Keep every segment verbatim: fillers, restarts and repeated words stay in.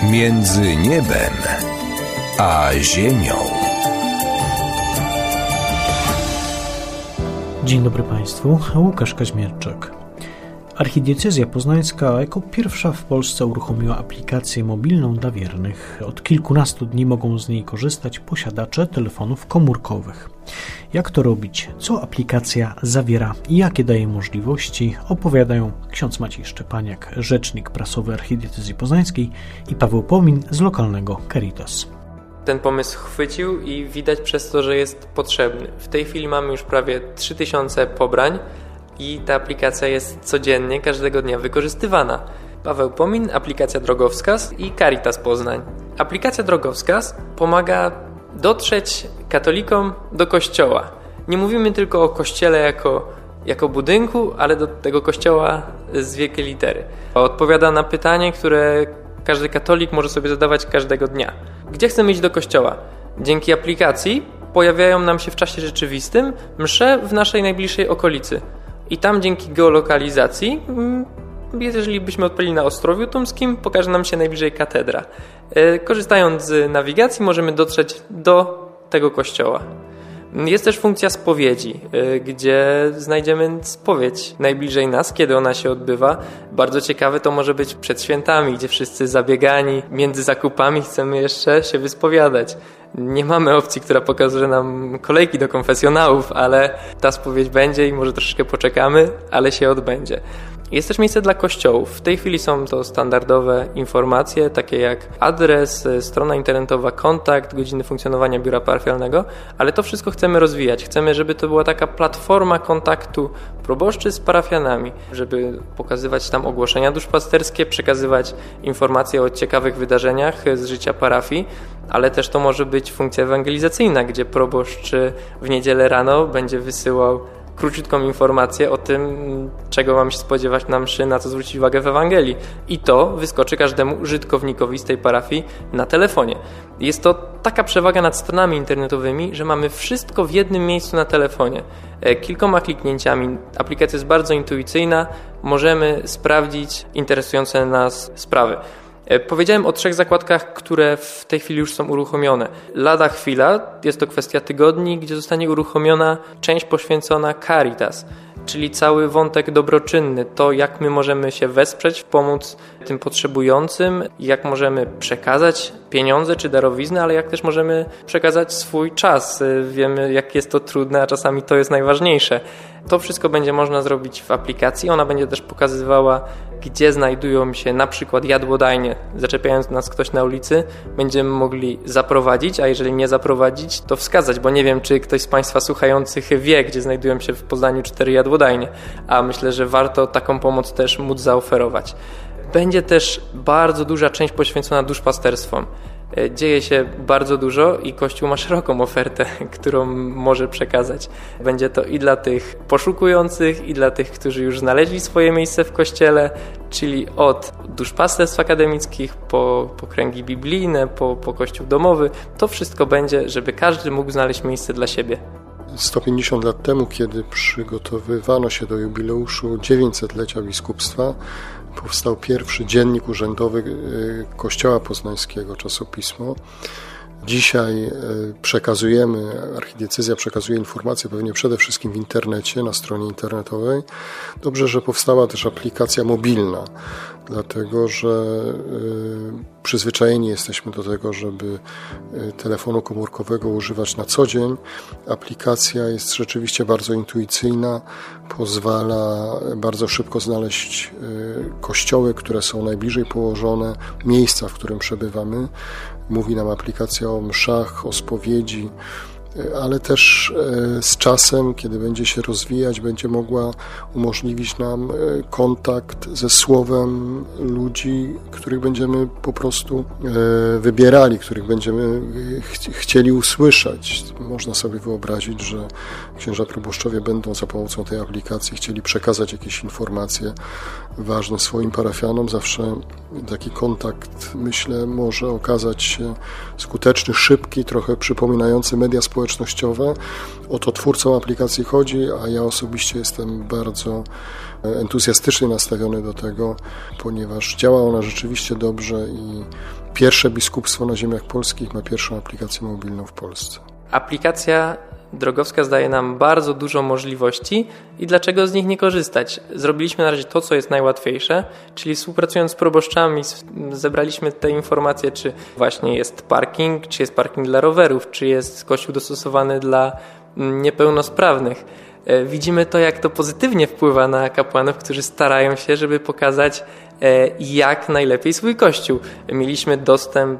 Między niebem a ziemią. Dzień dobry Państwu, Łukasz Kaźmierczak. Archidiecezja poznańska jako pierwsza w Polsce uruchomiła aplikację mobilną dla wiernych. Od kilkunastu dni mogą z niej korzystać posiadacze telefonów komórkowych. Jak to robić? Co aplikacja zawiera i jakie daje możliwości? Opowiadają ksiądz Maciej Szczepaniak, rzecznik prasowy Archidiecezji Poznańskiej, i Paweł Pomin z lokalnego Caritas. Ten pomysł chwycił i widać przez to, że jest potrzebny. W tej chwili mamy już prawie trzy tysiące pobrań i ta aplikacja jest codziennie, każdego dnia wykorzystywana. Paweł Pomin, aplikacja Drogowskaz i Caritas Poznań. Aplikacja Drogowskaz pomaga dotrzeć katolikom do kościoła. Nie mówimy tylko o kościele jako, jako budynku, ale do tego kościoła z wielkiej litery. Odpowiada na pytanie, które każdy katolik może sobie zadawać każdego dnia. Gdzie chcemy iść do kościoła? Dzięki aplikacji pojawiają nam się w czasie rzeczywistym msze w naszej najbliższej okolicy. I tam dzięki geolokalizacji, jeżeli byśmy odpalili na Ostrowiu Tumskim, pokaże nam się najbliżej katedra. Korzystając z nawigacji możemy dotrzeć do tego kościoła. Jest też funkcja spowiedzi, gdzie znajdziemy spowiedź najbliżej nas, kiedy ona się odbywa. Bardzo ciekawe to może być przed świętami, gdzie wszyscy zabiegani, między zakupami chcemy jeszcze się wyspowiadać. Nie mamy opcji, która pokazuje nam kolejki do konfesjonałów, ale ta spowiedź będzie i może troszeczkę poczekamy, ale się odbędzie. Jest też miejsce dla kościołów. W tej chwili są to standardowe informacje, takie jak adres, strona internetowa, kontakt, godziny funkcjonowania biura parafialnego, ale to wszystko chcemy rozwijać. Chcemy, żeby to była taka platforma kontaktu proboszczy z parafianami, żeby pokazywać tam ogłoszenia duszpasterskie, przekazywać informacje o ciekawych wydarzeniach z życia parafii, ale też to może być funkcja ewangelizacyjna, gdzie proboszcz w niedzielę rano będzie wysyłał króciutką informację o tym, czego mam się spodziewać na mszy, na co zwrócić uwagę w Ewangelii. I to wyskoczy każdemu użytkownikowi z tej parafii na telefonie. Jest to taka przewaga nad stronami internetowymi, że mamy wszystko w jednym miejscu na telefonie. Kilkoma kliknięciami. Aplikacja jest bardzo intuicyjna. Możemy sprawdzić interesujące nas sprawy. Powiedziałem o trzech zakładkach, które w tej chwili już są uruchomione. Lada chwila, jest to kwestia tygodni, gdzie zostanie uruchomiona część poświęcona Caritas, czyli cały wątek dobroczynny, to jak my możemy się wesprzeć, pomóc tym potrzebującym, jak możemy przekazać pieniądze czy darowizny, ale jak też możemy przekazać swój czas. Wiemy, jak jest to trudne, a czasami to jest najważniejsze. To wszystko będzie można zrobić w aplikacji. Ona będzie też pokazywała, gdzie znajdują się na przykład jadłodajnie. Zaczepiając nas ktoś na ulicy, będziemy mogli zaprowadzić, a jeżeli nie zaprowadzić, to wskazać, bo nie wiem, czy ktoś z Państwa słuchających wie, gdzie znajdują się w Poznaniu cztery jadłodajnie, a myślę, że warto taką pomoc też móc zaoferować. Będzie też bardzo duża część poświęcona duszpasterstwom. Dzieje się bardzo dużo i Kościół ma szeroką ofertę, którą może przekazać. Będzie to i dla tych poszukujących, i dla tych, którzy już znaleźli swoje miejsce w Kościele, czyli od duszpasterstw akademickich po, po kręgi biblijne, po, po Kościół domowy. To wszystko będzie, żeby każdy mógł znaleźć miejsce dla siebie. sto pięćdziesiąt lat temu, kiedy przygotowywano się do jubileuszu dziewięćsetlecia biskupstwa, powstał pierwszy dziennik urzędowy Kościoła Poznańskiego, czasopismo. Dzisiaj przekazujemy, archidiecezja przekazuje informacje pewnie przede wszystkim w internecie, na stronie internetowej. Dobrze, że powstała też aplikacja mobilna, dlatego że przyzwyczajeni jesteśmy do tego, żeby telefonu komórkowego używać na co dzień. Aplikacja jest rzeczywiście bardzo intuicyjna, pozwala bardzo szybko znaleźć kościoły, które są najbliżej położone, miejsca, w którym przebywamy. Mówi nam aplikacja o mszach, o spowiedzi, ale też z czasem, kiedy będzie się rozwijać, będzie mogła umożliwić nam kontakt ze słowem ludzi, których będziemy po prostu wybierali, których będziemy ch- chcieli usłyszeć. Można sobie wyobrazić, że księża proboszczowie będą za pomocą tej aplikacji chcieli przekazać jakieś informacje ważne swoim parafianom. Zawsze taki kontakt, myślę, może okazać się skuteczny, szybki, trochę przypominający media społecznościowe, społecznościowe. O to twórcom aplikacji chodzi, a ja osobiście jestem bardzo entuzjastycznie nastawiony do tego, ponieważ działa ona rzeczywiście dobrze i pierwsze biskupstwo na ziemiach polskich ma pierwszą aplikację mobilną w Polsce. Aplikacja drogowska zdaje nam bardzo dużo możliwości i dlaczego z nich nie korzystać? Zrobiliśmy na razie to, co jest najłatwiejsze, czyli współpracując z proboszczami zebraliśmy te informacje, czy właśnie jest parking, czy jest parking dla rowerów, czy jest kościół dostosowany dla niepełnosprawnych. Widzimy to, jak to pozytywnie wpływa na kapłanów, którzy starają się, żeby pokazać jak najlepiej swój kościół. Mieliśmy dostęp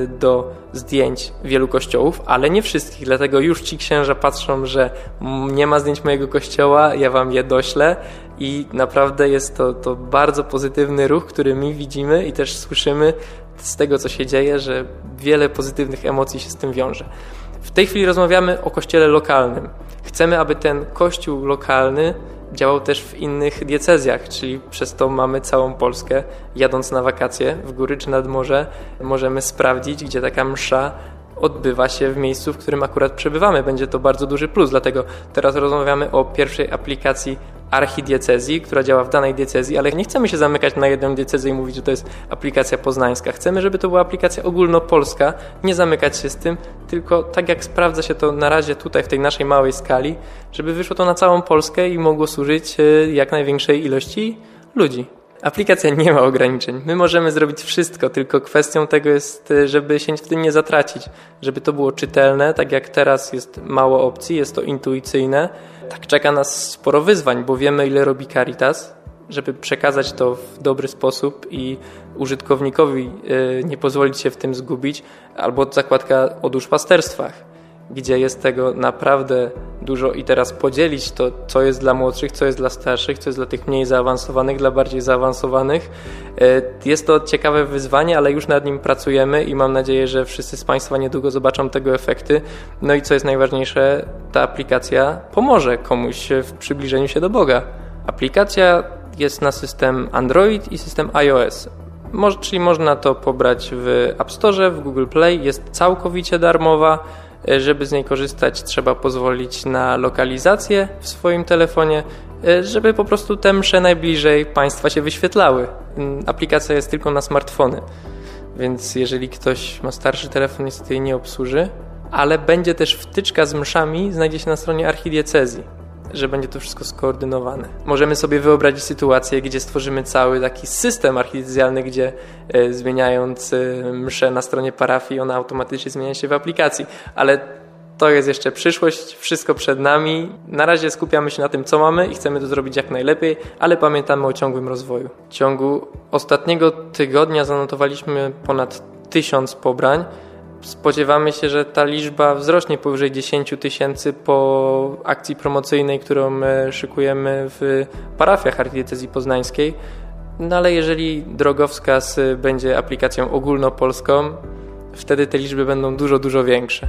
do zdjęć wielu kościołów, ale nie wszystkich, dlatego już ci księża patrzą, że nie ma zdjęć mojego kościoła, ja wam je doślę i naprawdę jest to, to bardzo pozytywny ruch, który my widzimy i też słyszymy z tego, co się dzieje, że wiele pozytywnych emocji się z tym wiąże. W tej chwili rozmawiamy o kościele lokalnym. Chcemy, aby ten kościół lokalny działał też w innych diecezjach, czyli przez to mamy całą Polskę. Jadąc na wakacje w góry czy nad morze, możemy sprawdzić, gdzie taka msza odbywa się w miejscu, w którym akurat przebywamy. Będzie to bardzo duży plus, dlatego teraz rozmawiamy o pierwszej aplikacji archidiecezji, która działa w danej diecezji, ale nie chcemy się zamykać na jedną diecezję i mówić, że to jest aplikacja poznańska. Chcemy, żeby to była aplikacja ogólnopolska, nie zamykać się z tym, tylko tak jak sprawdza się to na razie tutaj w tej naszej małej skali, żeby wyszło to na całą Polskę i mogło służyć jak największej ilości ludzi. Aplikacja nie ma ograniczeń. My możemy zrobić wszystko, tylko kwestią tego jest, żeby się w tym nie zatracić, żeby to było czytelne, tak jak teraz jest mało opcji, jest to intuicyjne. Tak czeka nas sporo wyzwań, bo wiemy, ile robi Caritas, żeby przekazać to w dobry sposób i użytkownikowi nie pozwolić się w tym zgubić, albo zakładka o duszpasterstwach, gdzie jest tego naprawdę dużo i teraz podzielić to, co jest dla młodszych, co jest dla starszych, co jest dla tych mniej zaawansowanych, dla bardziej zaawansowanych. Jest to ciekawe wyzwanie, ale już nad nim pracujemy i mam nadzieję, że wszyscy z Państwa niedługo zobaczą tego efekty. No i co jest najważniejsze, ta aplikacja pomoże komuś w przybliżeniu się do Boga. Aplikacja jest na system Android i system iOS. Mo- czyli można to pobrać w App Store, w Google Play, jest całkowicie darmowa. Żeby z niej korzystać, trzeba pozwolić na lokalizację w swoim telefonie, żeby po prostu te msze najbliżej Państwa się wyświetlały. Aplikacja jest tylko na smartfony, więc jeżeli ktoś ma starszy telefon, niestety jej nie obsłuży, ale będzie też wtyczka z mszami, znajdzie się na stronie archidiecezji, że będzie to wszystko skoordynowane. Możemy sobie wyobrazić sytuację, gdzie stworzymy cały taki system archidiecezjalny, gdzie e, zmieniając e, mszę na stronie parafii, ona automatycznie zmienia się w aplikacji, ale to jest jeszcze przyszłość, wszystko przed nami. Na razie skupiamy się na tym, co mamy i chcemy to zrobić jak najlepiej, ale pamiętamy o ciągłym rozwoju. W ciągu ostatniego tygodnia zanotowaliśmy ponad tysiąc pobrań. Spodziewamy się, że ta liczba wzrośnie powyżej dziesięć tysięcy po akcji promocyjnej, którą szykujemy w parafiach archidiecezji poznańskiej. No ale jeżeli drogowskaz będzie aplikacją ogólnopolską, wtedy te liczby będą dużo, dużo większe.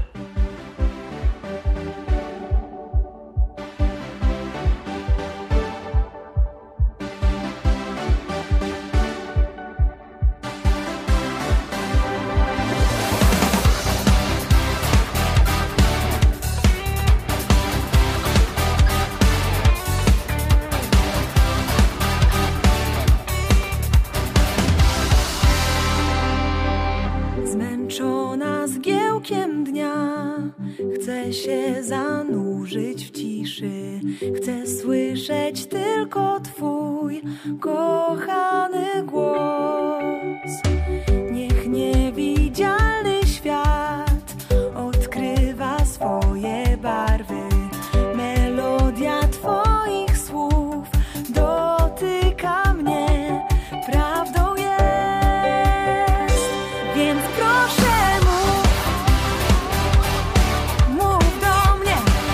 Zmęczona zgiełkiem dnia, chcę się zanurzyć w ciszy, chcę słyszeć tylko Twój kochany głos. Niech niewidzialny świat odkrywa swoje barwy, melodia Twoich słów dotyka mnie, prawdą jest, więc proszę mów, mów do mnie,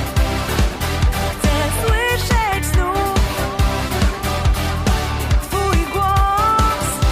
chcę słyszeć znów Twój głos.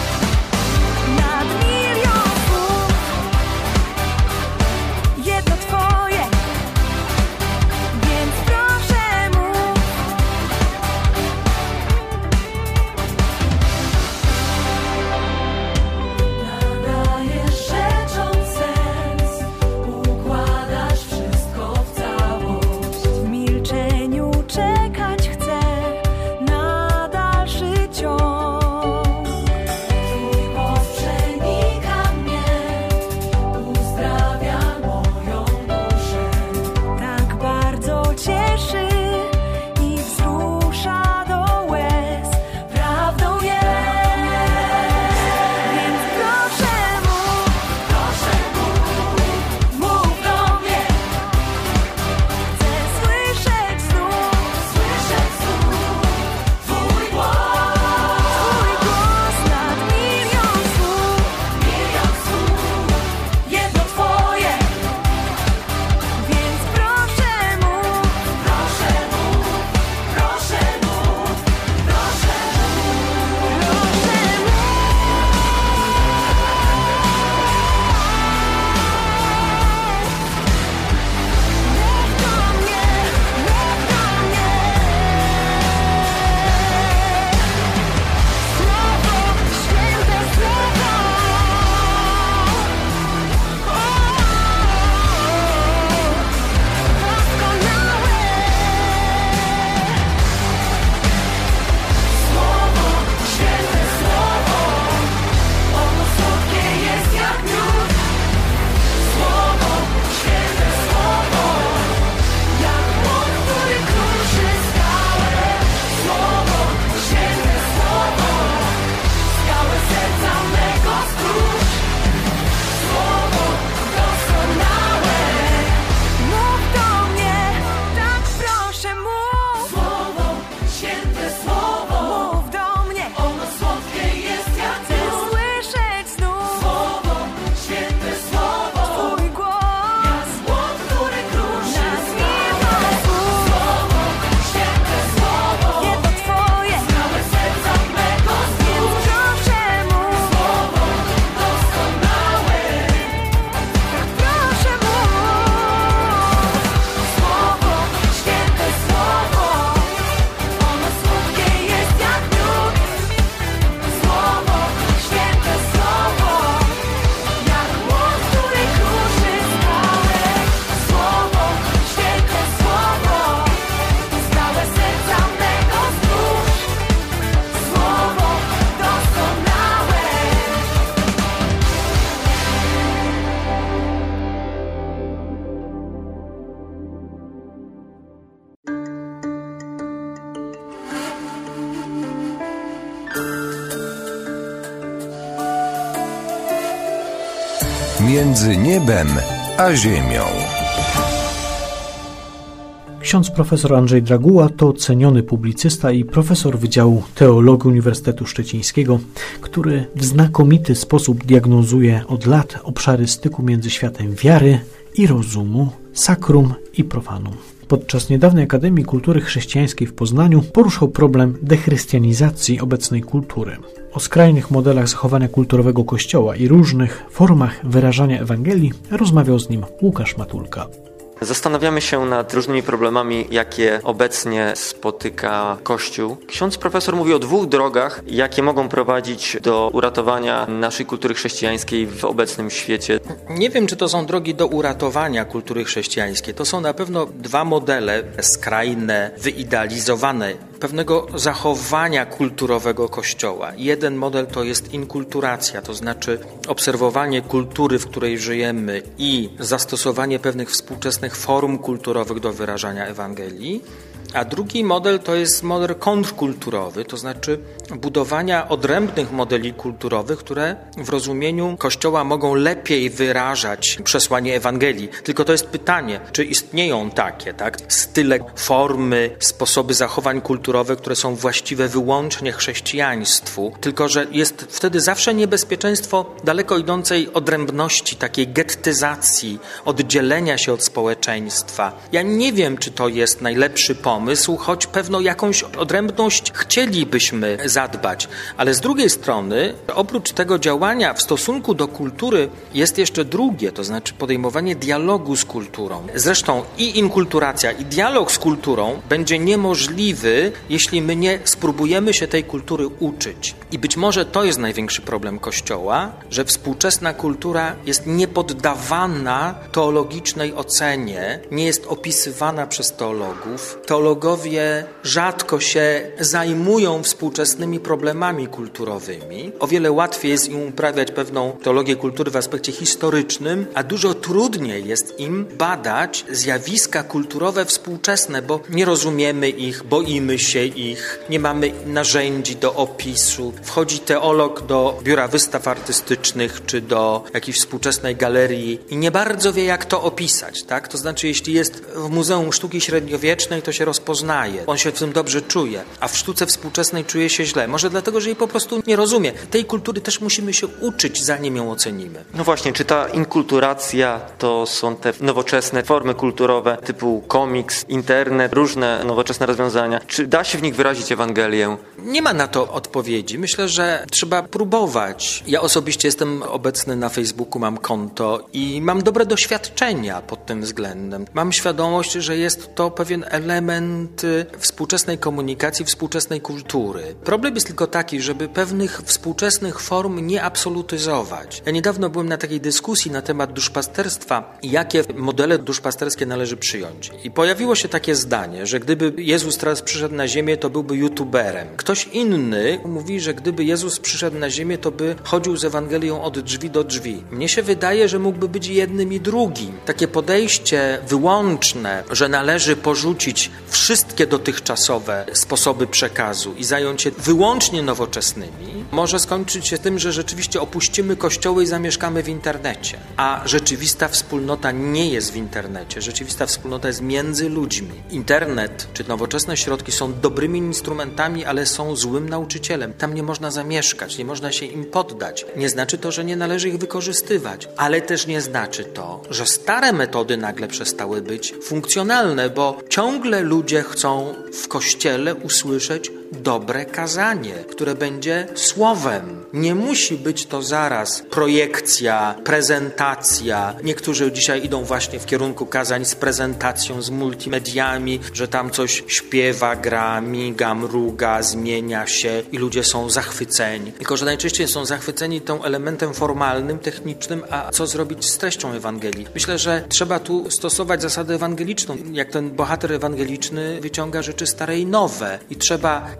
Między niebem a ziemią. Ksiądz profesor Andrzej Draguła to ceniony publicysta i profesor Wydziału Teologii Uniwersytetu Szczecińskiego, który w znakomity sposób diagnozuje od lat obszary styku między światem wiary i rozumu, sakrum i profanum. Podczas niedawnej Akademii Kultury Chrześcijańskiej w Poznaniu poruszał problem dechrystianizacji obecnej kultury. O skrajnych modelach zachowania kulturowego Kościoła i różnych formach wyrażania Ewangelii rozmawiał z nim Łukasz Matulka. Zastanawiamy się nad różnymi problemami, jakie obecnie spotyka Kościół. Ksiądz profesor mówi o dwóch drogach, jakie mogą prowadzić do uratowania naszej kultury chrześcijańskiej w obecnym świecie. Nie wiem, czy to są drogi do uratowania kultury chrześcijańskiej. To są na pewno dwa modele skrajne, wyidealizowane, pewnego zachowania kulturowego Kościoła. Jeden model to jest inkulturacja, to znaczy obserwowanie kultury, w której żyjemy i zastosowanie pewnych współczesnych form kulturowych do wyrażania Ewangelii. A drugi model to jest model kontrkulturowy, to znaczy budowania odrębnych modeli kulturowych, które w rozumieniu Kościoła mogą lepiej wyrażać przesłanie Ewangelii. Tylko to jest pytanie, czy istnieją takie, tak? Style, formy, sposoby zachowań kulturowych, które są właściwe wyłącznie chrześcijaństwu. Tylko że jest wtedy zawsze niebezpieczeństwo daleko idącej odrębności, takiej gettyzacji, oddzielenia się od społeczeństwa. Ja nie wiem, czy to jest najlepszy pomysł, choć pewną jakąś odrębność chcielibyśmy zadbać. Ale z drugiej strony, oprócz tego działania w stosunku do kultury jest jeszcze drugie, to znaczy podejmowanie dialogu z kulturą. Zresztą i inkulturacja, i dialog z kulturą będzie niemożliwy, jeśli my nie spróbujemy się tej kultury uczyć. I być może to jest największy problem Kościoła, że współczesna kultura jest niepoddawana teologicznej ocenie, nie jest opisywana przez teologów. Teologowie rzadko się zajmują współczesnymi problemami kulturowymi. O wiele łatwiej jest im uprawiać pewną teologię kultury w aspekcie historycznym, a dużo trudniej jest im badać zjawiska kulturowe współczesne, bo nie rozumiemy ich, boimy się ich, nie mamy narzędzi do opisu. Wchodzi teolog do biura wystaw artystycznych czy do jakiejś współczesnej galerii i nie bardzo wie, jak to opisać. Tak? To znaczy, jeśli jest w Muzeum Sztuki Średniowiecznej, to się rozpoznaje. On się w tym dobrze czuje, a w sztuce współczesnej czuje się źle. Może dlatego, że jej po prostu nie rozumie. Tej kultury też musimy się uczyć, zanim ją ocenimy. No właśnie, czy ta inkulturacja to są te nowoczesne formy kulturowe typu komiks, internet, różne nowoczesne rozwiązania? Czy da się w nich wyrazić Ewangelię? Nie ma na to odpowiedzi. Myślę, że trzeba próbować. Ja osobiście jestem obecny na Facebooku, mam konto i mam dobre doświadczenia pod tym względem. Mam świadomość, że jest to pewien element współczesnej komunikacji, współczesnej kultury. Problem jest tylko taki, żeby pewnych współczesnych form nie absolutyzować. Ja niedawno byłem na takiej dyskusji na temat duszpasterstwa i jakie modele duszpasterskie należy przyjąć. I pojawiło się takie zdanie, że gdyby Jezus teraz przyszedł na ziemię, to byłby youtuberem. Ktoś inny mówi, że gdyby Jezus przyszedł na ziemię, to by chodził z Ewangelią od drzwi do drzwi. Mnie się wydaje, że mógłby być jednym i drugim. Takie podejście wyłączne, że należy porzucić wszystkie dotychczasowe sposoby przekazu i zająć się wyłącznie nowoczesnymi, może skończyć się tym, że rzeczywiście opuścimy kościoły i zamieszkamy w internecie. A rzeczywista wspólnota nie jest w internecie. Rzeczywista wspólnota jest między ludźmi. Internet czy nowoczesne środki są dobrymi instrumentami, ale są złym nauczycielem. Tam nie można zamieszkać, nie można się im poddać. Nie znaczy to, że nie należy ich wykorzystywać, ale też nie znaczy to, że stare metody nagle przestały być funkcjonalne, bo ciągle ludzie chcą w kościele usłyszeć dobre kazanie, które będzie słowem. Nie musi być to zaraz projekcja, prezentacja. Niektórzy dzisiaj idą właśnie w kierunku kazań z prezentacją, z multimediami, że tam coś śpiewa, gra, miga, mruga, zmienia się i ludzie są zachwyceni. Tylko że najczęściej są zachwyceni tym elementem formalnym, technicznym, a co zrobić z treścią Ewangelii? Myślę, że trzeba tu stosować zasadę ewangeliczną. Jak ten bohater ewangeliczny wyciąga rzeczy stare i nowe i trzeba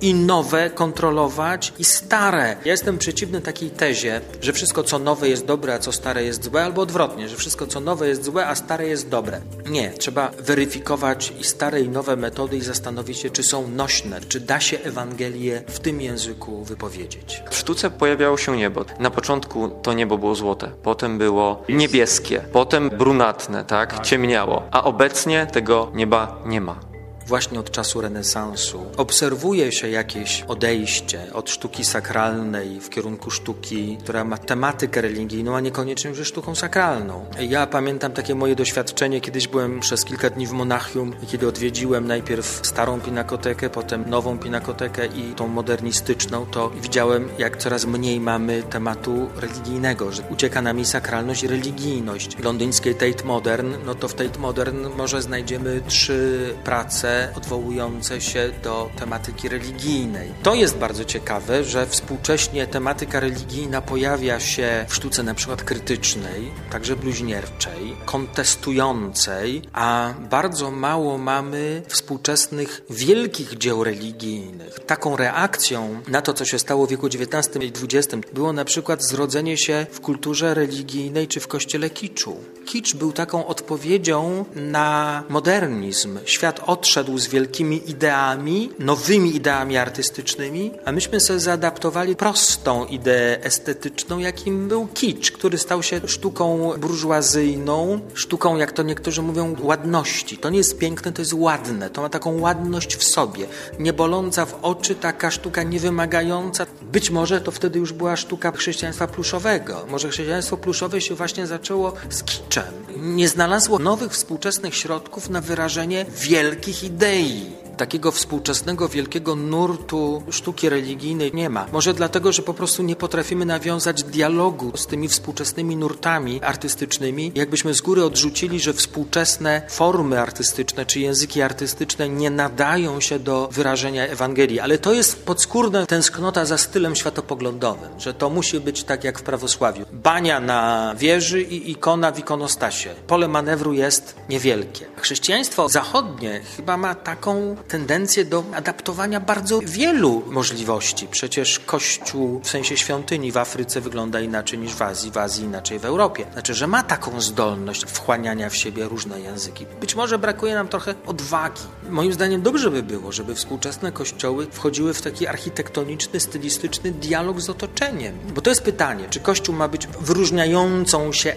i nowe kontrolować i stare. Ja jestem przeciwny takiej tezie, że wszystko co nowe jest dobre, a co stare jest złe, albo odwrotnie, że wszystko co nowe jest złe, a stare jest dobre. Nie, trzeba weryfikować i stare i nowe metody i zastanowić się, czy są nośne, czy da się Ewangelię w tym języku wypowiedzieć. W sztuce pojawiało się niebo. Na początku to niebo było złote, potem było niebieskie, potem brunatne, tak? Ciemniało, a obecnie tego nieba nie ma. Właśnie od czasu renesansu obserwuje się jakieś odejście od sztuki sakralnej w kierunku sztuki, która ma tematykę religijną, a niekoniecznie już sztuką sakralną. Ja pamiętam takie moje doświadczenie, kiedyś byłem przez kilka dni w Monachium, kiedy odwiedziłem najpierw starą pinakotekę, potem nową pinakotekę i tą modernistyczną, to widziałem, jak coraz mniej mamy tematu religijnego, że ucieka nam i sakralność i religijność. W londyńskiej Tate Modern, no to w Tate Modern może znajdziemy trzy prace odwołujące się do tematyki religijnej. To jest bardzo ciekawe, że współcześnie tematyka religijna pojawia się w sztuce na przykład krytycznej, także bluźnierczej, kontestującej, a bardzo mało mamy współczesnych wielkich dzieł religijnych. Taką reakcją na to, co się stało w wieku dziewiętnastym i dwudziestym było na przykład zrodzenie się w kulturze religijnej czy w kościele kiczu. Kicz był taką odpowiedzią na modernizm. Świat odszedł z wielkimi ideami, nowymi ideami artystycznymi, a myśmy sobie zaadaptowali prostą ideę estetyczną, jakim był kicz, który stał się sztuką burżuazyjną, sztuką, jak to niektórzy mówią, ładności. To nie jest piękne, to jest ładne. To ma taką ładność w sobie. Nie boląca w oczy, taka sztuka niewymagająca. Być może to wtedy już była sztuka chrześcijaństwa pluszowego. Może chrześcijaństwo pluszowe się właśnie zaczęło z kiczem. Nie znalazło nowych współczesnych środków na wyrażenie wielkich idei. Takiego współczesnego, wielkiego nurtu sztuki religijnej nie ma. Może dlatego, że po prostu nie potrafimy nawiązać dialogu z tymi współczesnymi nurtami artystycznymi. Jakbyśmy z góry odrzucili, że współczesne formy artystyczne czy języki artystyczne nie nadają się do wyrażenia Ewangelii. Ale to jest podskórna tęsknota za stylem światopoglądowym, że to musi być tak jak w prawosławiu. Bania na wieży i ikona w ikonostasie. Pole manewru jest niewielkie. Chrześcijaństwo zachodnie chyba ma taką tendencję do adaptowania bardzo wielu możliwości. Przecież Kościół w sensie świątyni w Afryce wygląda inaczej niż w Azji, w Azji inaczej w Europie. Znaczy, że ma taką zdolność wchłaniania w siebie różne języki. Być może brakuje nam trochę odwagi. Moim zdaniem dobrze by było, żeby współczesne kościoły wchodziły w taki architektoniczny, stylistyczny dialog z otoczeniem. Bo to jest pytanie, czy Kościół ma być wyróżniającą się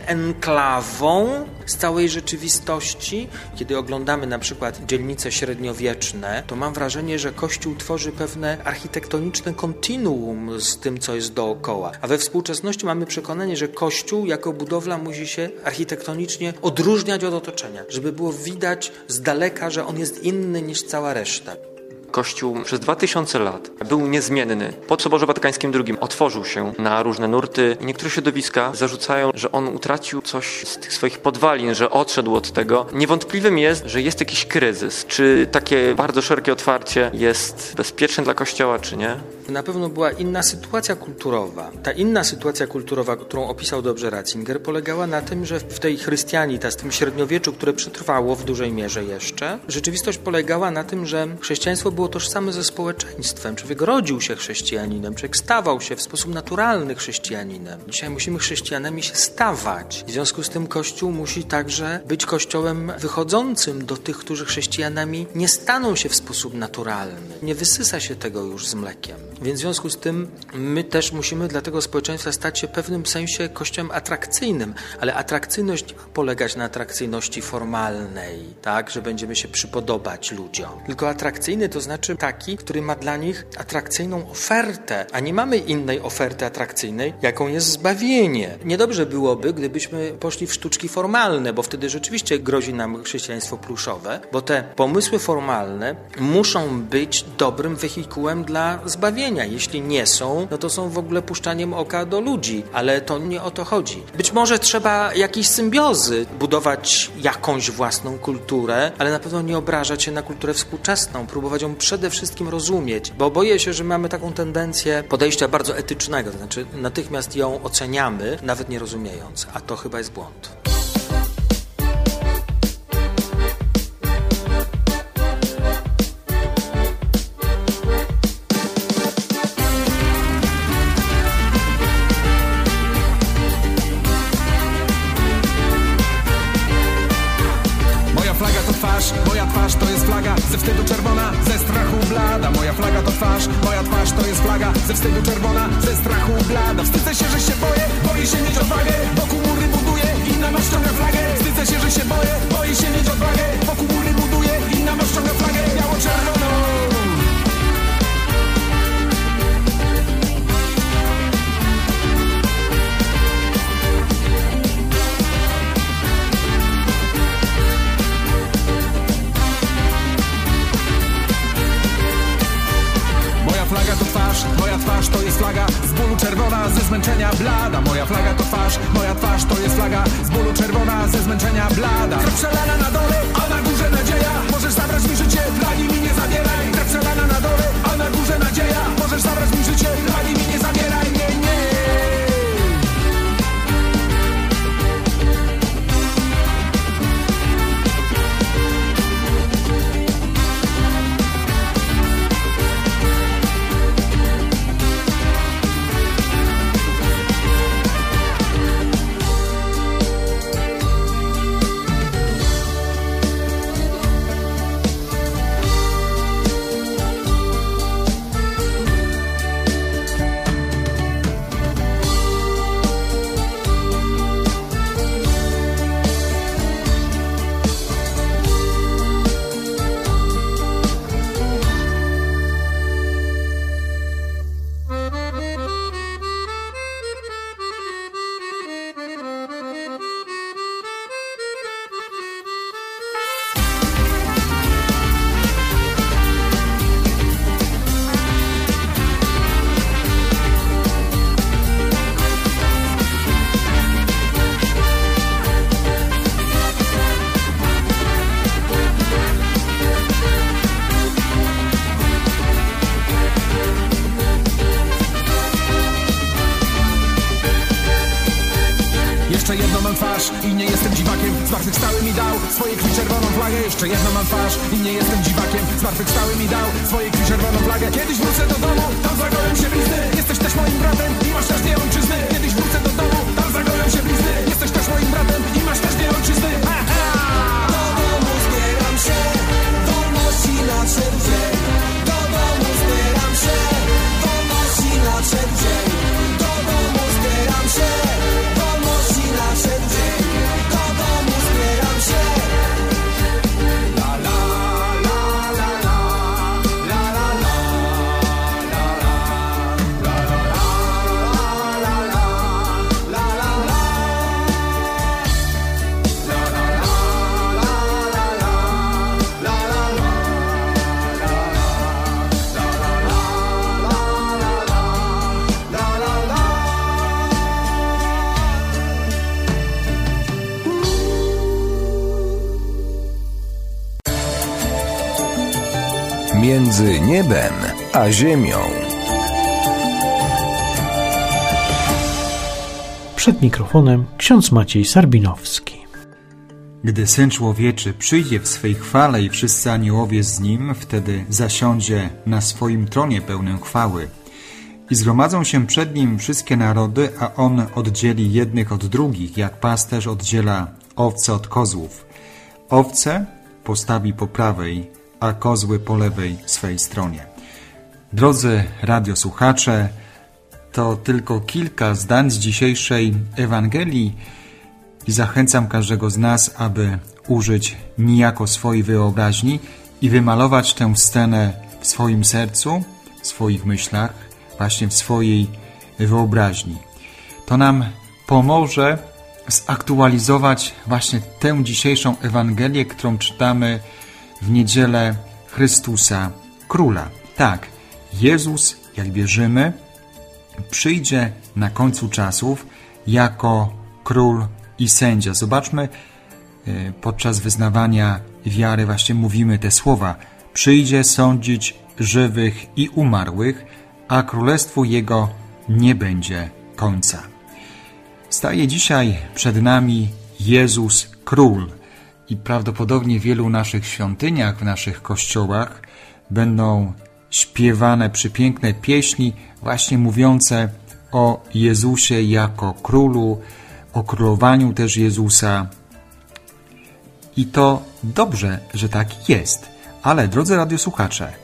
enklawą z całej rzeczywistości? Kiedy oglądamy na przykład dzielnice średniowieczne, to mam wrażenie, że Kościół tworzy pewne architektoniczne kontinuum z tym, co jest dookoła. A we współczesności mamy przekonanie, że Kościół jako budowla musi się architektonicznie odróżniać od otoczenia, żeby było widać z daleka, że on jest inny niż cała reszta. Kościół przez dwa tysiące lat był niezmienny. Po Soborze Watykańskim drugim otworzył się na różne nurty i niektóre środowiska zarzucają, że on utracił coś z tych swoich podwalin, że odszedł od tego. Niewątpliwym jest, że jest jakiś kryzys. Czy takie bardzo szerokie otwarcie jest bezpieczne dla Kościoła, czy nie? Na pewno była inna sytuacja kulturowa. Ta inna sytuacja kulturowa, którą opisał dobrze Ratzinger, polegała na tym, że w tej chrystianitas, w tym średniowieczu, które przetrwało w dużej mierze jeszcze, rzeczywistość polegała na tym, że chrześcijaństwo było tożsame ze społeczeństwem. Człowiek rodził się chrześcijaninem, człowiek stawał się w sposób naturalny chrześcijaninem. Dzisiaj musimy chrześcijanami się stawać. W związku z tym Kościół musi także być kościołem wychodzącym do tych, którzy chrześcijanami nie staną się w sposób naturalny. Nie wysysa się tego już z mlekiem. Więc w związku z tym my też musimy dla tego społeczeństwa stać się w pewnym sensie kościołem atrakcyjnym, ale atrakcyjność nie ma polegać na atrakcyjności formalnej, tak, że będziemy się przypodobać ludziom. Tylko atrakcyjny to znaczy taki, który ma dla nich atrakcyjną ofertę, a nie mamy innej oferty atrakcyjnej, jaką jest zbawienie. Niedobrze byłoby, gdybyśmy poszli w sztuczki formalne, bo wtedy rzeczywiście grozi nam chrześcijaństwo pluszowe, bo te pomysły formalne muszą być dobrym wehikułem dla zbawienia. Jeśli nie są, no to są w ogóle puszczaniem oka do ludzi, ale to nie o to chodzi. Być może trzeba jakiejś symbiozy, budować jakąś własną kulturę, ale na pewno nie obrażać się na kulturę współczesną, próbować ją przede wszystkim rozumieć, bo boję się, że mamy taką tendencję podejścia bardzo etycznego, to znaczy natychmiast ją oceniamy, nawet nie rozumiejąc, a to chyba jest błąd. to jest flaga, ze wstydu czerwona, ze strachu blada. Wstydzę się, że się boję, boję się mieć odwagę, wokół mury buduję, inna noc ściąga flagę. Wstydzę się, że się boję, boję się mieć odwagę, wokół mury buduję, inna noc ściąga flagę biało-czerwoną. Flaga to twarz, moja twarz to jest flaga, z bólu czerwona, ze zmęczenia blada. Moja flaga to twarz, moja twarz to jest flaga, z bólu czerwona, ze zmęczenia blada. Krew przelana na dole, a na górze nadzieja, możesz zabrać mi życie, flagi mi nie zabieraj. Krew przelana na dole, a na górze nadzieja, możesz zabrać mi życie, flagi mi nie zabieraj, nie, nie. Jeszcze jedną mam twarz i nie jestem dziwakiem, zmartwychwstały mi dał swoje krwi czerwoną flagę. Jeszcze jedną mam twarz i nie jestem dziwakiem, zmartwychwstały mi dał swoje krwi czerwoną flagę. Kiedyś wrócę do domu, tam zagoją się blizny, jesteś też moim bratem i masz też nie ojczyzny. Kiedyś wrócę do domu, tam zagoją się blizny, jesteś też moim bratem i masz też nie ojczyzny. Ha, ha! Do domu zbieram się, wolności nadszedł dzień. Do domu zbieram się, wolności nadszedł dzień. Do domu zbieram się, wolności nadszedł dzień. Do domu zbieram się. La la la la la la la la la la la la la la la. Między niebem a ziemią. Przed mikrofonem ksiądz Maciej Sarbinowski. Gdy Syn Człowieczy przyjdzie w swej chwale i wszyscy aniołowie z Nim, wtedy zasiądzie na swoim tronie pełnym chwały. I zgromadzą się przed Nim wszystkie narody, a On oddzieli jednych od drugich, jak pasterz oddziela owce od kozłów. Owce postawi po prawej, a kozły po lewej swej stronie. Drodzy radiosłuchacze, to tylko kilka zdań z dzisiejszej Ewangelii i zachęcam każdego z nas, aby użyć niejako swojej wyobraźni i wymalować tę scenę w swoim sercu, w swoich myślach, właśnie w swojej wyobraźni. To nam pomoże zaktualizować właśnie tę dzisiejszą Ewangelię, którą czytamy w niedzielę Chrystusa Króla. Tak, Jezus, jak wierzymy, przyjdzie na końcu czasów jako Król i Sędzia. Zobaczmy, podczas wyznawania wiary właśnie mówimy te słowa. Przyjdzie sądzić żywych i umarłych, a królestwu Jego nie będzie końca. Staje dzisiaj przed nami Jezus Król i prawdopodobnie w wielu naszych świątyniach, w naszych kościołach będą śpiewane przepiękne pieśni właśnie mówiące o Jezusie jako Królu, o królowaniu też Jezusa. I to dobrze, że tak jest. Ale, drodzy radiosłuchacze,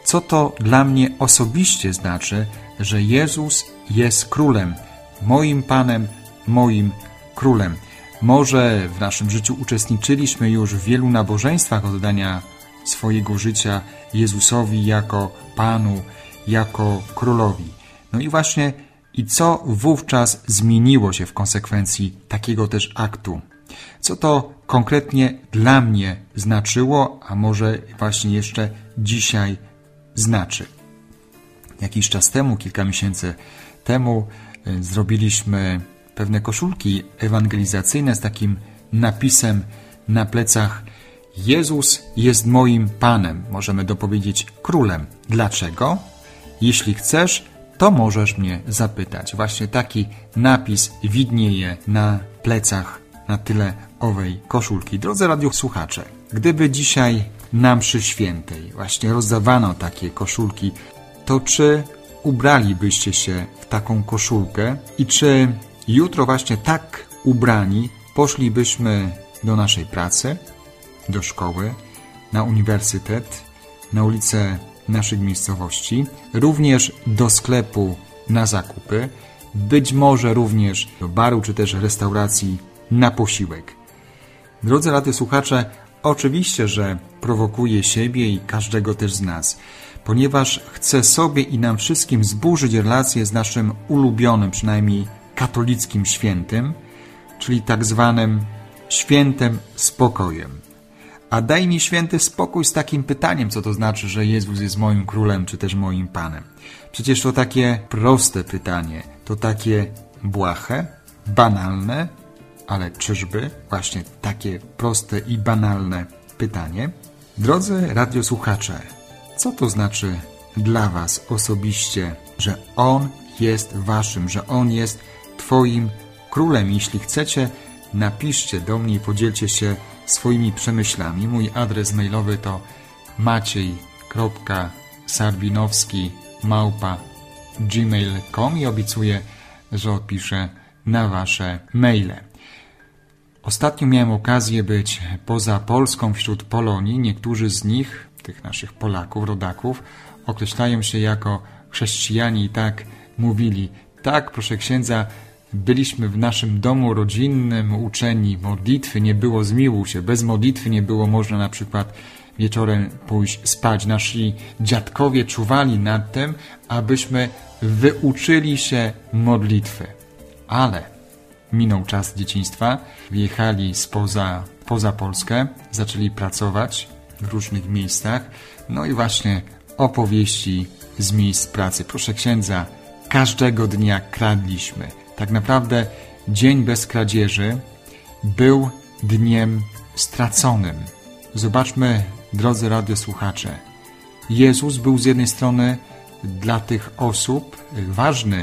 co to dla mnie osobiście znaczy, że Jezus jest królem, moim Panem, moim królem. Może w naszym życiu uczestniczyliśmy już w wielu nabożeństwach oddania swojego życia Jezusowi jako Panu, jako Królowi. No i właśnie, i co wówczas zmieniło się w konsekwencji takiego też aktu? Co to konkretnie dla mnie znaczyło, a może właśnie jeszcze dzisiaj znaczy? Jakiś czas temu, kilka miesięcy temu, zrobiliśmy pewne koszulki ewangelizacyjne z takim napisem na plecach: Jezus jest moim Panem, możemy dopowiedzieć królem. Dlaczego? Jeśli chcesz, to możesz mnie zapytać. Właśnie taki napis widnieje na plecach, na tyle owej koszulki. Drodzy radiosłuchacze, gdyby dzisiaj na mszy świętej właśnie rozdawano takie koszulki, to czy ubralibyście się w taką koszulkę i czy jutro właśnie tak ubrani poszlibyśmy do naszej pracy, do szkoły, na uniwersytet, na ulice naszych miejscowości, również do sklepu na zakupy, być może również do baru czy też restauracji na posiłek. Drodzy radiosłuchacze, oczywiście, że prowokuję siebie i każdego też z nas, ponieważ chcę sobie i nam wszystkim zburzyć relacje z naszym ulubionym, przynajmniej katolickim świętym, czyli tak zwanym świętem spokojem. A daj mi święty spokój z takim pytaniem, co to znaczy, że Jezus jest moim królem, czy też moim Panem. Przecież to takie proste pytanie, to takie błahe, banalne, ale czyżby właśnie takie proste i banalne pytanie? Drodzy radiosłuchacze, co to znaczy dla was osobiście, że On jest waszym, że On jest twoim królem? Jeśli chcecie, napiszcie do mnie i podzielcie się swoimi przemyślami. Mój adres mailowy to maciej kropka sarbinowski małpa gmail kropka com i obiecuję, że odpiszę na wasze maile. Ostatnio miałem okazję być poza Polską, wśród Polonii. Niektórzy z nich, tych naszych Polaków, rodaków, określają się jako chrześcijanie i tak mówili: tak, proszę księdza, byliśmy w naszym domu rodzinnym uczeni modlitwy, nie było zmiłuj się, bez modlitwy nie było można na przykład wieczorem pójść spać. Nasi dziadkowie czuwali nad tym, abyśmy wyuczyli się modlitwy. Ale minął czas dzieciństwa, wyjechali spoza, poza Polskę, zaczęli pracować w różnych miejscach, no i właśnie opowieści z miejsc pracy. Proszę księdza, każdego dnia kradliśmy. Tak naprawdę dzień bez kradzieży był dniem straconym. Zobaczmy, drodzy radiosłuchacze, Jezus był z jednej strony dla tych osób ważny,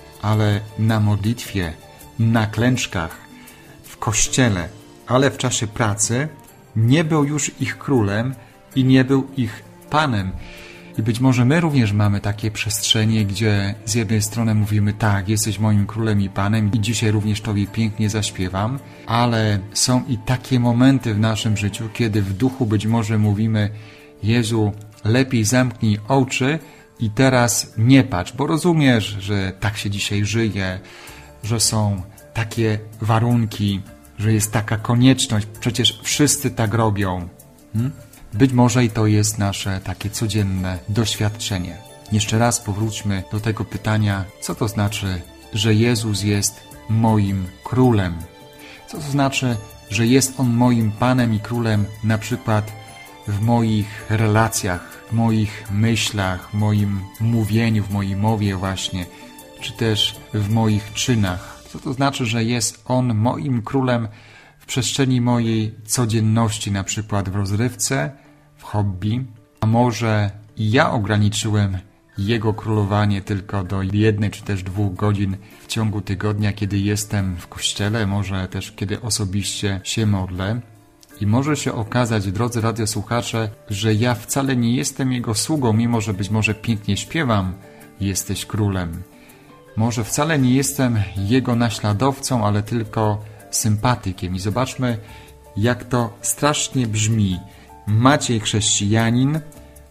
ale na modlitwie, na klęczkach, w kościele, ale w czasie pracy nie był już ich królem i nie był ich Panem. I być może my również mamy takie przestrzenie, gdzie z jednej strony mówimy: tak, jesteś moim królem i Panem i dzisiaj również Tobie pięknie zaśpiewam, ale są i takie momenty w naszym życiu, kiedy w duchu być może mówimy: Jezu, lepiej zamknij oczy i teraz nie patrz, bo rozumiesz, że tak się dzisiaj żyje, że są takie warunki, że jest taka konieczność, przecież wszyscy tak robią. Hmm? Być może i to jest nasze takie codzienne doświadczenie. Jeszcze raz powróćmy do tego pytania, co to znaczy, że Jezus jest moim królem? Co to znaczy, że jest On moim Panem i królem na przykład w moich relacjach, w moich myślach, w moim mówieniu, w mojej mowie właśnie, czy też w moich czynach? Co to znaczy, że jest On moim królem w przestrzeni mojej codzienności, na przykład w rozrywce, w hobby? A może i ja ograniczyłem Jego królowanie tylko do jednej czy też dwóch godzin w ciągu tygodnia, kiedy jestem w kościele, może też kiedy osobiście się modlę? I może się okazać, drodzy radiosłuchacze, że ja wcale nie jestem Jego sługą, mimo że być może pięknie śpiewam: jesteś królem. Może wcale nie jestem Jego naśladowcą, ale tylko sympatykiem. I zobaczmy, jak to strasznie brzmi. Maciej chrześcijanin,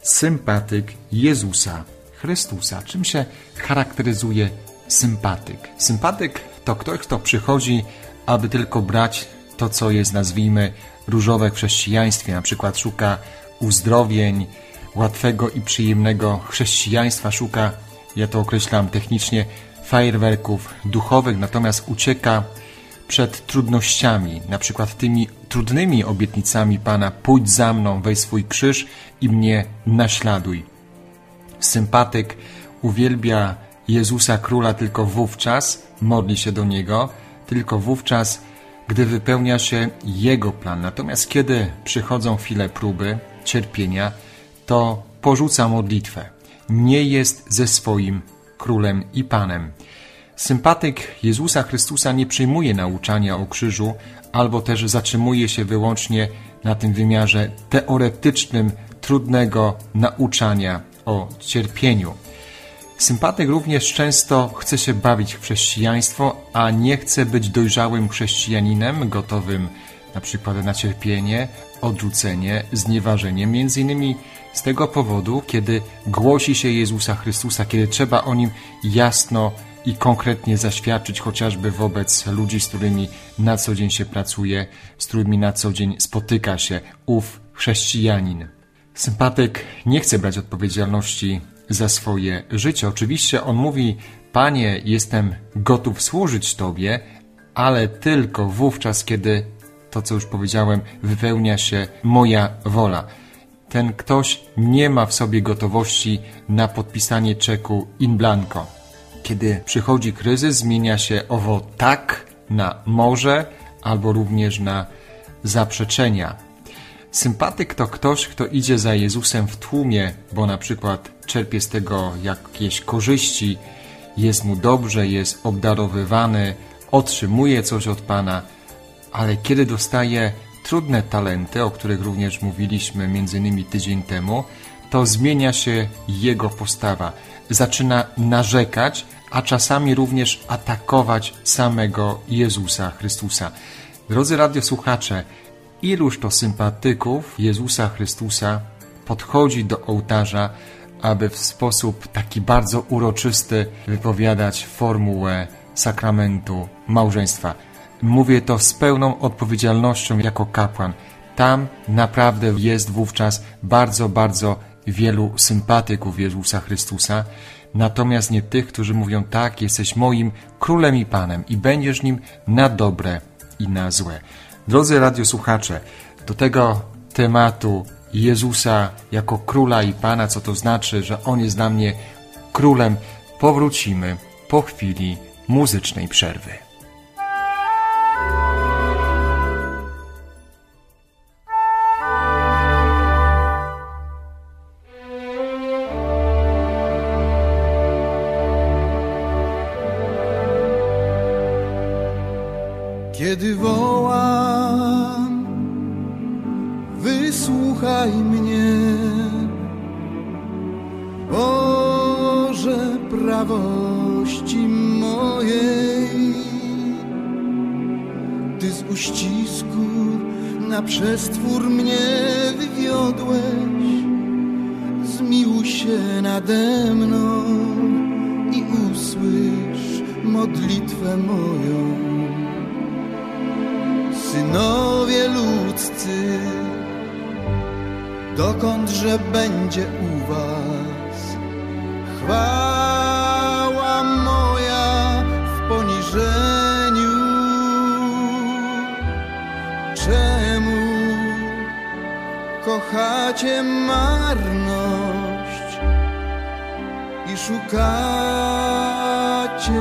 sympatyk Jezusa Chrystusa. Czym się charakteryzuje sympatyk? Sympatyk to ktoś, kto przychodzi, aby tylko brać to, co jest, nazwijmy, różowe w chrześcijaństwie. Na przykład szuka uzdrowień, łatwego i przyjemnego chrześcijaństwa, szuka, ja to określam technicznie, fajerwerków duchowych, natomiast ucieka przed trudnościami, na przykład tymi trudnymi obietnicami Pana: pójdź za mną, weź swój krzyż i mnie naśladuj. Sympatyk uwielbia Jezusa Króla tylko wówczas, modli się do Niego, tylko wówczas, gdy wypełnia się Jego plan. Natomiast kiedy przychodzą chwile próby, cierpienia, to porzuca modlitwę. Nie jest ze swoim Królem i Panem. Sympatyk Jezusa Chrystusa nie przyjmuje nauczania o krzyżu, albo też zatrzymuje się wyłącznie na tym wymiarze teoretycznym trudnego nauczania o cierpieniu. Sympatyk również często chce się bawić w chrześcijaństwo, a nie chce być dojrzałym chrześcijaninem, gotowym na przykład na cierpienie, odrzucenie, znieważenie. Między innymi z tego powodu, kiedy głosi się Jezusa Chrystusa, kiedy trzeba o Nim jasno i konkretnie zaświadczyć, chociażby wobec ludzi, z którymi na co dzień się pracuje, z którymi na co dzień spotyka się ów chrześcijanin. Sympatyk nie chce brać odpowiedzialności za swoje życie. Oczywiście on mówi: Panie, jestem gotów służyć Tobie, ale tylko wówczas, kiedy to, co już powiedziałem, wypełnia się moja wola. Ten ktoś nie ma w sobie gotowości na podpisanie czeku in blanco. Kiedy przychodzi kryzys, zmienia się owo tak na może, albo również na zaprzeczenia. Sympatyk to ktoś, kto idzie za Jezusem w tłumie, bo na przykład czerpie z tego jakieś korzyści, jest mu dobrze, jest obdarowywany, otrzymuje coś od Pana, ale kiedy dostaje trudne talenty, o których również mówiliśmy między innymi tydzień temu, to zmienia się jego postawa. Zaczyna narzekać, a czasami również atakować samego Jezusa Chrystusa. Drodzy radiosłuchacze, iluż to sympatyków Jezusa Chrystusa podchodzi do ołtarza, aby w sposób taki bardzo uroczysty wypowiadać formułę sakramentu małżeństwa. Mówię to z pełną odpowiedzialnością jako kapłan. Tam naprawdę jest wówczas bardzo, bardzo wielu sympatyków Jezusa Chrystusa, natomiast nie tych, którzy mówią: tak, jesteś moim Królem i Panem i będziesz nim na dobre i na złe. Drodzy radiosłuchacze, do tego tematu Jezusa jako Króla i Pana, co to znaczy, że On jest dla mnie Królem, powrócimy po chwili muzycznej przerwy. Kiedy wołam, wysłuchaj mnie, Boże prawości mojej. Ty z uścisku na przestwór mnie wywiodłeś, zmiłuj się nade mną i usłysz modlitwę moją. Synowie ludzcy, dokądże będzie u was chwała moja w poniżeniu? Czemu kochacie marność i szukacie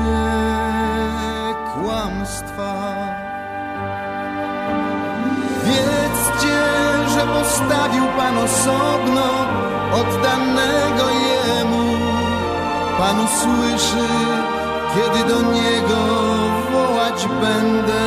kłamstwa? Wiedzcie, że postawił Pan osobno oddanego Jemu. Pan usłyszy, kiedy do Niego wołać będę.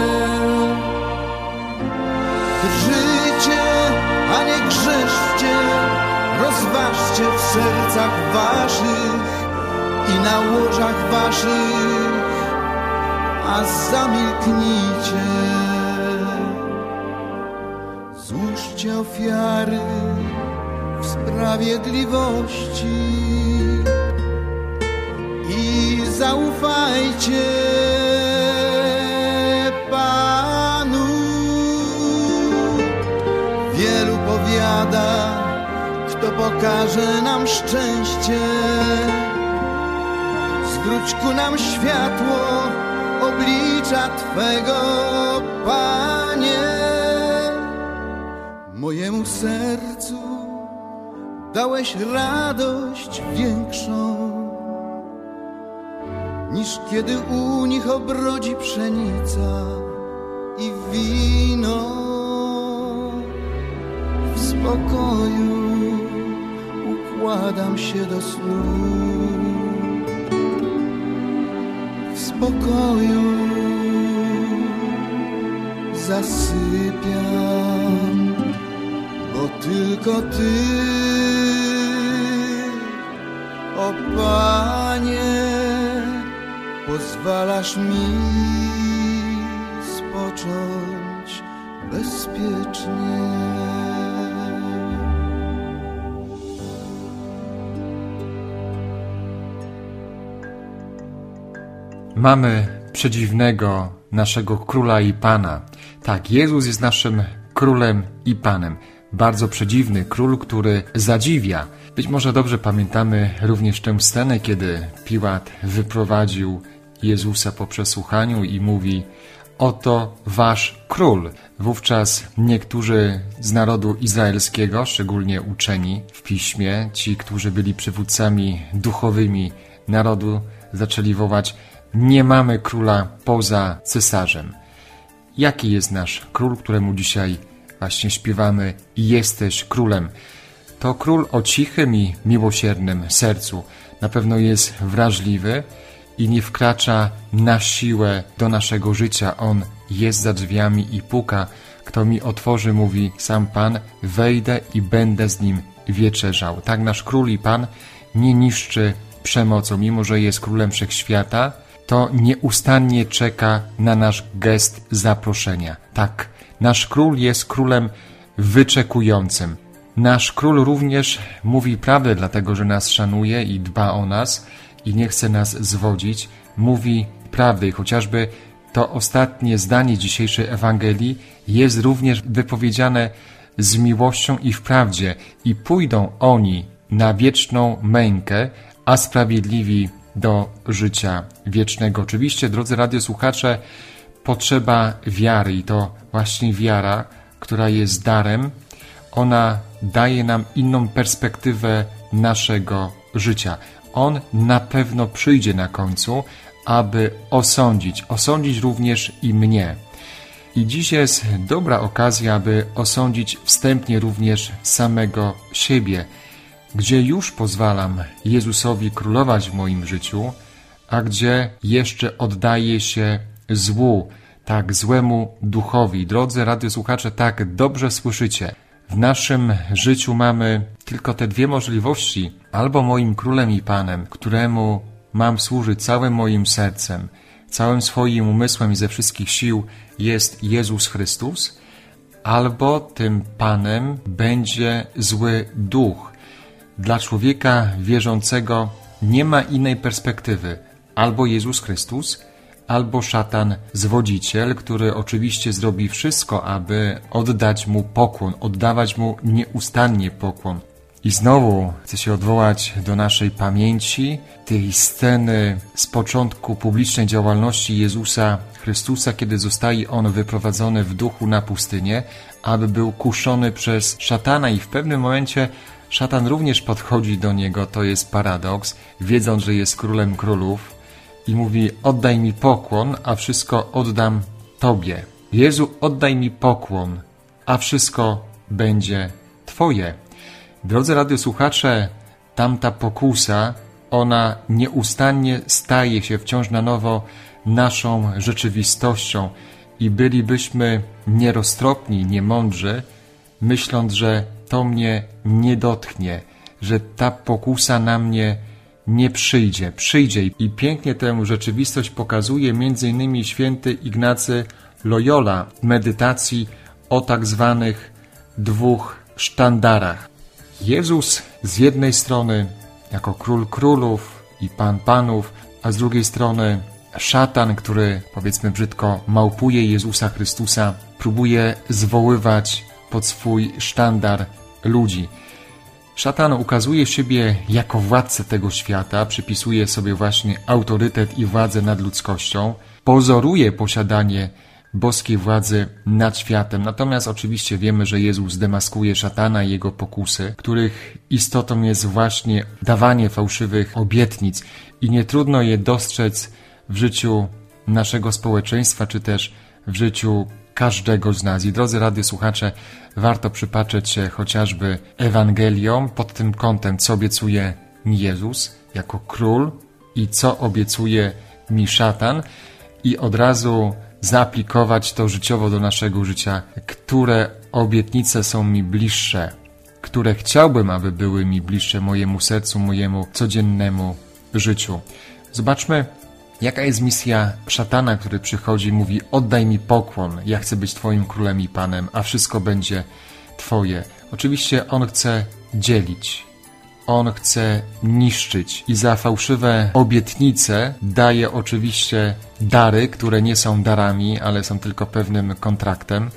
Drżycie, a nie grzeszcie, rozważcie w sercach waszych i na łożach waszych, a zamilknijcie. Złóżcie ofiary w sprawie sprawiedliwości. I zaufajcie Panu. Wielu powiada, kto pokaże nam szczęście. Zwróć ku nam światło oblicza Twego, Panie. Mojemu sercu dałeś radość większą, niż kiedy u nich obrodzi pszenica i wino. W spokoju układam się do snu. W spokoju zasypiam, bo tylko Ty, o Panie, pozwalasz mi spocząć bezpiecznie. Mamy przedziwnego naszego Króla i Pana. Tak, Jezus jest naszym Królem i Panem. Bardzo przedziwny Król, który zadziwia. Być może dobrze pamiętamy również tę scenę, kiedy Piłat wyprowadził Jezusa po przesłuchaniu i mówi: oto wasz Król. Wówczas niektórzy z narodu izraelskiego, szczególnie uczeni w piśmie, ci, którzy byli przywódcami duchowymi narodu, zaczęli wołać: nie mamy króla poza cesarzem. Jaki jest nasz król, któremu dzisiaj właśnie śpiewamy Jesteś królem? To król o cichym i miłosiernym sercu. Na pewno jest wrażliwy i nie wkracza na siłę do naszego życia. On jest za drzwiami i puka. Kto mi otworzy, mówi sam Pan, wejdę i będę z nim wieczerzał. Tak nasz król i Pan nie niszczy przemocą. Mimo że jest królem wszechświata, to nieustannie czeka na nasz gest zaproszenia. Tak, nasz król jest królem wyczekującym. Nasz król również mówi prawdę, dlatego że nas szanuje i dba o nas i nie chce nas zwodzić. Mówi prawdę i chociażby to ostatnie zdanie dzisiejszej Ewangelii jest również wypowiedziane z miłością i w prawdzie. I pójdą oni na wieczną mękę, a sprawiedliwi do życia wiecznego. Oczywiście, drodzy radiosłuchacze, potrzeba wiary i to właśnie wiara, która jest darem, ona daje nam inną perspektywę naszego życia. On na pewno przyjdzie na końcu, aby osądzić, osądzić również i mnie. I dziś jest dobra okazja, aby osądzić wstępnie również samego siebie, gdzie już pozwalam Jezusowi królować w moim życiu, a gdzie jeszcze oddaję się złu, tak złemu duchowi. Drodzy radiosłuchacze, tak dobrze słyszycie. W naszym życiu mamy tylko te dwie możliwości. Albo moim królem i Panem, któremu mam służyć całym moim sercem, całym swoim umysłem i ze wszystkich sił jest Jezus Chrystus, albo tym Panem będzie zły duch. Dla człowieka wierzącego nie ma innej perspektywy. Albo Jezus Chrystus, albo szatan zwodziciel, który oczywiście zrobi wszystko, aby oddać mu pokłon, oddawać mu nieustannie pokłon. I znowu chcę się odwołać do naszej pamięci, tej sceny z początku publicznej działalności Jezusa Chrystusa, kiedy zostaje On wyprowadzony w duchu na pustynię, aby był kuszony przez szatana i w pewnym momencie szatan również podchodzi do Niego, to jest paradoks, wiedząc, że jest królem królów i mówi: oddaj mi pokłon, a wszystko oddam Tobie. Jezu, oddaj mi pokłon, a wszystko będzie Twoje. Drodzy radiosłuchacze, tamta pokusa, ona nieustannie staje się wciąż na nowo naszą rzeczywistością i bylibyśmy nieroztropni, niemądrzy, myśląc, że to mnie nie dotknie, że ta pokusa na mnie nie przyjdzie. Przyjdzie i pięknie tę rzeczywistość pokazuje między innymi święty Ignacy Loyola w medytacji o tak zwanych dwóch sztandarach. Jezus z jednej strony jako król królów i pan panów, a z drugiej strony szatan, który, powiedzmy brzydko, małpuje Jezusa Chrystusa, próbuje zwoływać pod swój sztandar ludzi. Szatan ukazuje siebie jako władcę tego świata, przypisuje sobie właśnie autorytet i władzę nad ludzkością, pozoruje posiadanie boskiej władzy nad światem. Natomiast oczywiście wiemy, że Jezus demaskuje szatana i jego pokusy, których istotą jest właśnie dawanie fałszywych obietnic i nie trudno je dostrzec w życiu naszego społeczeństwa, czy też w życiu każdego z nas. I drodzy radiosłuchacze, warto przypatrzeć się chociażby Ewangeliom pod tym kątem, co obiecuje mi Jezus jako król i co obiecuje mi szatan, i od razu zaaplikować to życiowo do naszego życia, które obietnice są mi bliższe, które chciałbym, aby były mi bliższe mojemu sercu, mojemu codziennemu życiu. Zobaczmy, jaka jest misja szatana, który przychodzi i mówi: oddaj mi pokłon, ja chcę być Twoim królem i panem, a wszystko będzie Twoje. Oczywiście on chce dzielić, on chce niszczyć i za fałszywe obietnice daje oczywiście dary, które nie są darami, ale są tylko pewnym kontraktem.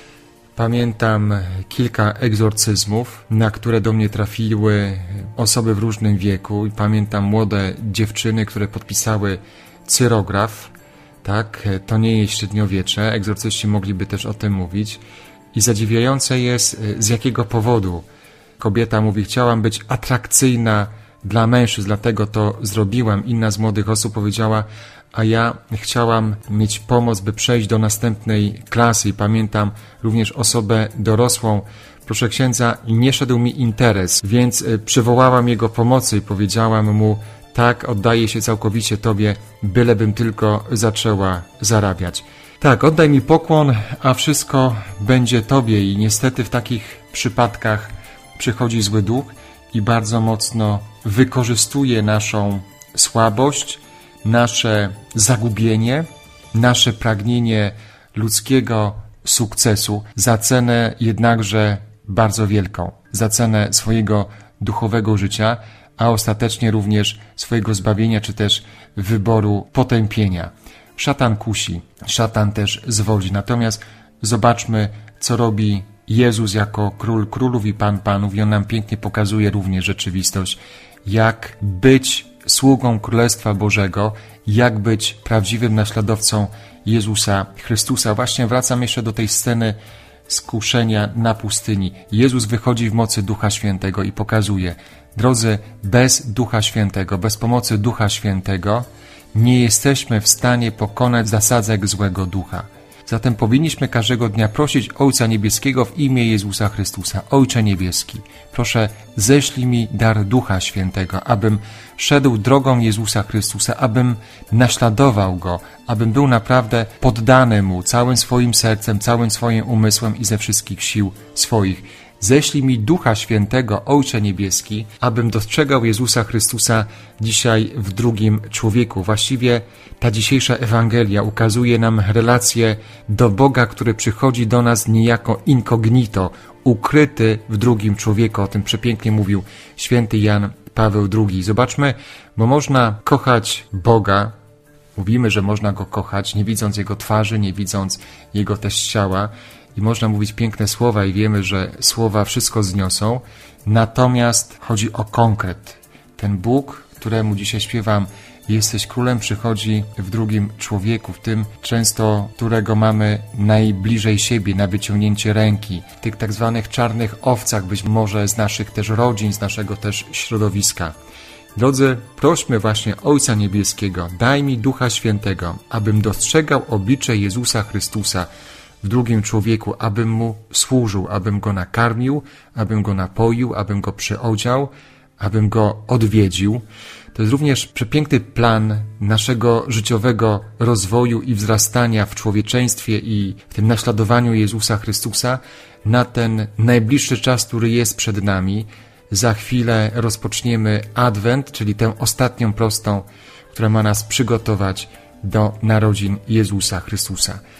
Pamiętam kilka egzorcyzmów, na które do mnie trafiły osoby w różnym wieku, i pamiętam młode dziewczyny, które podpisały cyrograf. Tak, to nie jest średniowiecze, egzorcyści mogliby też o tym mówić. I zadziwiające jest, z jakiego powodu. Kobieta mówi: chciałam być atrakcyjna dla mężczyzn, dlatego to zrobiłam. Inna z młodych osób powiedziała: a ja chciałam mieć pomoc, by przejść do następnej klasy. I pamiętam również osobę dorosłą: proszę księdza, nie szedł mi interes, więc przywołałam jego pomocy i powiedziałam mu: tak, oddaję się całkowicie Tobie, bylebym tylko zaczęła zarabiać. Tak, oddaj mi pokłon, a wszystko będzie Tobie. I niestety w takich przypadkach przychodzi zły duch i bardzo mocno wykorzystuje naszą słabość, nasze zagubienie, nasze pragnienie ludzkiego sukcesu za cenę jednakże bardzo wielką, za cenę swojego duchowego życia, a ostatecznie również swojego zbawienia, czy też wyboru potępienia. Szatan kusi, szatan też zwodzi. Natomiast zobaczmy, co robi Jezus jako król królów i pan panów, i on nam pięknie pokazuje również rzeczywistość, jak być sługą Królestwa Bożego, jak być prawdziwym naśladowcą Jezusa Chrystusa. Właśnie wracam jeszcze do tej sceny skuszenia na pustyni. Jezus wychodzi w mocy Ducha Świętego i pokazuje: drodzy, bez Ducha Świętego, bez pomocy Ducha Świętego nie jesteśmy w stanie pokonać zasadzek złego ducha. Zatem powinniśmy każdego dnia prosić Ojca Niebieskiego w imię Jezusa Chrystusa: Ojcze Niebieski, proszę, ześlij mi dar Ducha Świętego, abym szedł drogą Jezusa Chrystusa, abym naśladował Go, abym był naprawdę poddany Mu całym swoim sercem, całym swoim umysłem i ze wszystkich sił swoich. Ześlij mi Ducha Świętego, Ojcze Niebieski, abym dostrzegał Jezusa Chrystusa dzisiaj w drugim człowieku. Właściwie ta dzisiejsza Ewangelia ukazuje nam relację do Boga, który przychodzi do nas niejako incognito, ukryty w drugim człowieku. O tym przepięknie mówił święty Jan Paweł drugi. Zobaczmy, bo można kochać Boga, mówimy, że można Go kochać, nie widząc Jego twarzy, nie widząc Jego też ciała, i można mówić piękne słowa i wiemy, że słowa wszystko zniosą, natomiast chodzi o konkret. Ten Bóg, któremu dzisiaj śpiewam: jesteś królem, przychodzi w drugim człowieku, w tym często, którego mamy najbliżej siebie, na wyciągnięcie ręki, w tych tak zwanych czarnych owcach, być może z naszych też rodzin, z naszego też środowiska. Drodzy, prośmy właśnie Ojca Niebieskiego: daj mi Ducha Świętego, abym dostrzegał oblicze Jezusa Chrystusa w drugim człowieku, abym Mu służył, abym Go nakarmił, abym Go napoił, abym Go przyodział, abym Go odwiedził. To jest również przepiękny plan naszego życiowego rozwoju i wzrastania w człowieczeństwie i w tym naśladowaniu Jezusa Chrystusa na ten najbliższy czas, który jest przed nami. Za chwilę rozpoczniemy Adwent, czyli tę ostatnią prostą, która ma nas przygotować do narodzin Jezusa Chrystusa.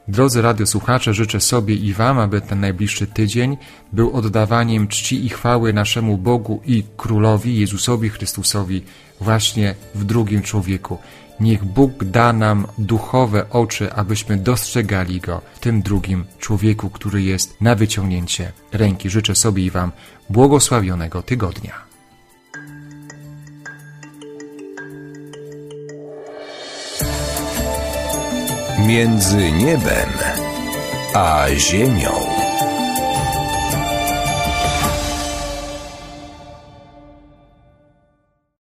Drodzy radiosłuchacze, życzę sobie i Wam, aby ten najbliższy tydzień był oddawaniem czci i chwały naszemu Bogu i Królowi Jezusowi Chrystusowi właśnie w drugim człowieku. Niech Bóg da nam duchowe oczy, abyśmy dostrzegali Go w tym drugim człowieku, który jest na wyciągnięcie ręki. Życzę sobie i Wam błogosławionego tygodnia. Między niebem a ziemią.